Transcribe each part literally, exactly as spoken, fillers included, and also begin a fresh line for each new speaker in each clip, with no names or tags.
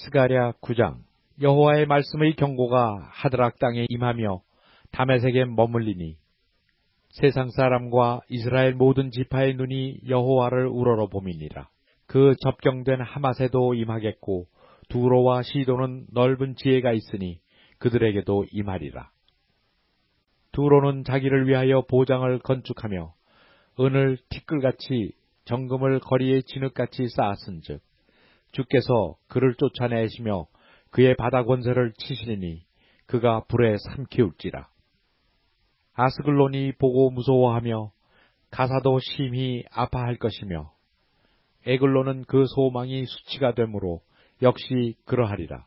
스가랴 구 장. 여호와의 말씀의 경고가 하드락 땅에 임하며 다메섹에 머물리니 세상 사람과 이스라엘 모든 지파의 눈이 여호와를 우러러 봄이니라. 그 접경된 하맛에도 임하겠고 두로와 시도는 넓은 지혜가 있으니 그들에게도 임하리라. 두로는 자기를 위하여 보장을 건축하며 은을 티끌같이 정금을 거리에 진흙같이 쌓았은즉 주께서 그를 쫓아내시며 그의 바다 권세를 치시리니 그가 불에 삼키울지라. 아스글론이 보고 무서워하며 가사도 심히 아파할 것이며 에글론은 그 소망이 수치가 되므로 역시 그러하리라.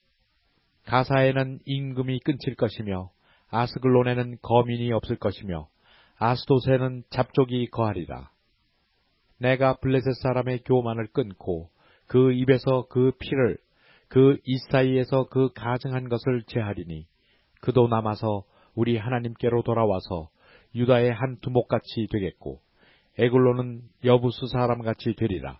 가사에는 임금이 끊칠 것이며 아스글론에는 거민이 없을 것이며 아스돗에는 잡족이 거하리라. 내가 블레셋 사람의 교만을 끊고 그 입에서 그 피를 그 이사이에서 그 가증한 것을 제하리니 그도 남아서 우리 하나님께로 돌아와서 유다의 한 두목같이 되겠고 에글론은 여부수 사람같이 되리라.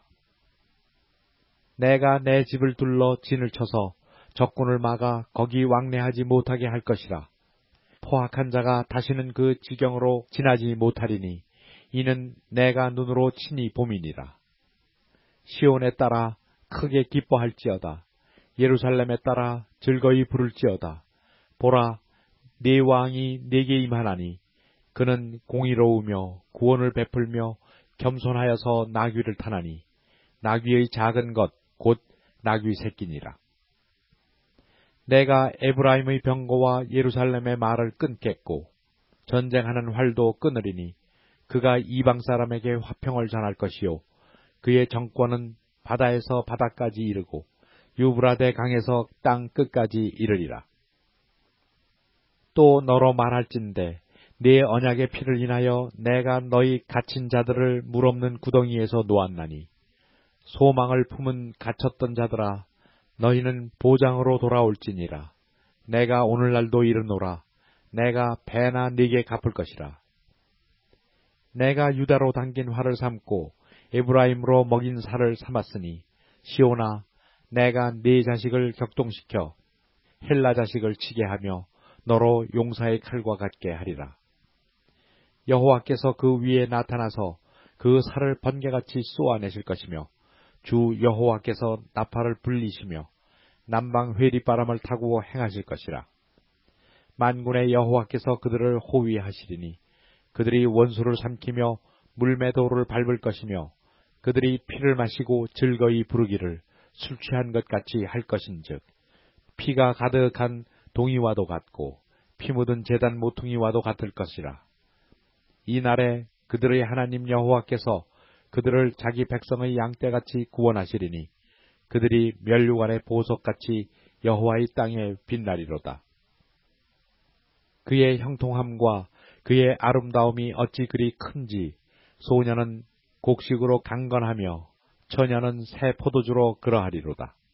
내가 내 집을 둘러 진을 쳐서 적군을 막아 거기 왕래하지 못하게 할 것이라. 포악한 자가 다시는 그 지경으로 지나지 못하리니 이는 내가 눈으로 친히 봄이니라. 시온에 따라 크게 기뻐할지어다. 예루살렘에 따라 즐거이 부를지어다. 보라, 네 왕이 네게 임하나니 그는 공의로우며 구원을 베풀며 겸손하여서 나귀를 타나니 나귀의 작은 것 곧 나귀 새끼니라. 내가 에브라임의 병거와 예루살렘의 말을 끊겠고 전쟁하는 활도 끊으리니 그가 이방 사람에게 화평을 전할 것이요 그의 정권은 바다에서 바다까지 이르고 유브라데 강에서 땅 끝까지 이르리라. 또 너로 말할진대 네 언약의 피를 인하여 내가 너희 갇힌 자들을 물 없는 구덩이에서 놓았나니 소망을 품은 갇혔던 자들아 너희는 보장으로 돌아올지니라. 내가 오늘날도 이르노라. 내가 배나 네게 갚을 것이라. 내가 유다로 당긴 활을 삼고 에브라임으로 먹인 살을 삼았으니 시온아 내가 네 자식을 격동시켜 헬라 자식을 치게 하며 너로 용사의 칼과 같게 하리라. 여호와께서 그 위에 나타나서 그 살을 번개같이 쏘아내실 것이며 주 여호와께서 나팔을 불리시며 남방 회리바람을 타고 행하실 것이라. 만군의 여호와께서 그들을 호위하시리니 그들이 원수를 삼키며 물매도를 밟을 것이며 그들이 피를 마시고 즐거이 부르기를 술 취한 것 같이 할 것인즉 피가 가득한 동이와도 같고 피 묻은 제단 모퉁이와도 같을 것이라. 이 날에 그들의 하나님 여호와께서 그들을 자기 백성의 양떼같이 구원하시리니 그들이 면류관의 보석같이 여호와의 땅에 빛나리로다. 그의 형통함과 그의 아름다움이 어찌 그리 큰지 소년은 곡식으로 강건하며 처녀는 새 포도주로 그러하리로다.